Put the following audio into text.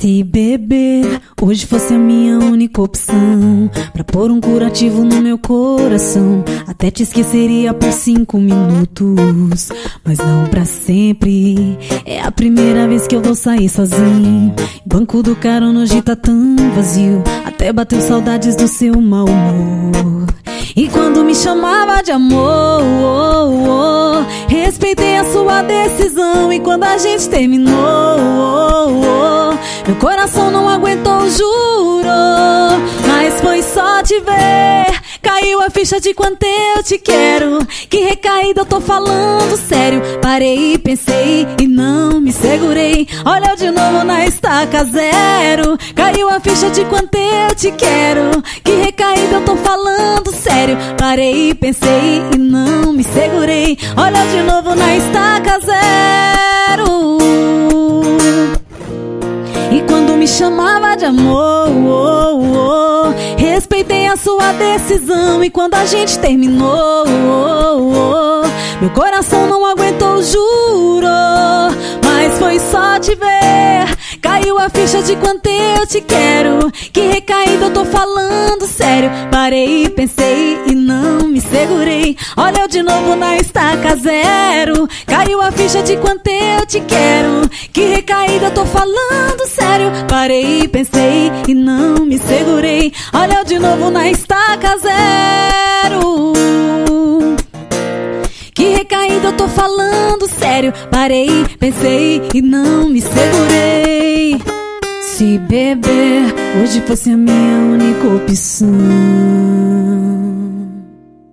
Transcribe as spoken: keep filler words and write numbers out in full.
Se beber hoje fosse a minha única opção, pra pôr um curativo no meu coração, até te esqueceria por cinco minutos, mas não pra sempre. É a primeira vez que eu vou sair sozinho, banco do carro hoje tá tão vazio, até bateu saudades do seu mau humor. E quando me chamava de amor, oh, oh, respeitei a sua decisão. E quando a gente terminou, oh, oh, meu coração não aguentou, juro. Mas foi só te ver, caiu a ficha de quanto eu te quero. Que recaída, eu tô falando sério. Parei e pensei e não me segurei. Olha de novo na estaca zero. Caiu a ficha de quanto eu te quero. Que recaída, eu tô falando sério. Parei e pensei e não me segurei. Olha de novo na estaca zero. E quando me chamava de amor, oh, oh, respeitei a sua decisão. E quando a gente terminou, oh, oh, meu coração não aguentou, juro. Mas foi só te ver, caiu a ficha de quanto eu te quero. Que recaída, eu tô falando sério. Parei e pensei e não me segurei. Olha eu de novo na estaca zero. Caiu a ficha de quanto eu te quero. Que recaída, eu tô falando sério. Parei e pensei e não me segurei. Olha eu de novo na estaca zero. Que recaída, eu tô falando sério. Parei, pensei e não me segurei. Se beber hoje fosse a minha única opção,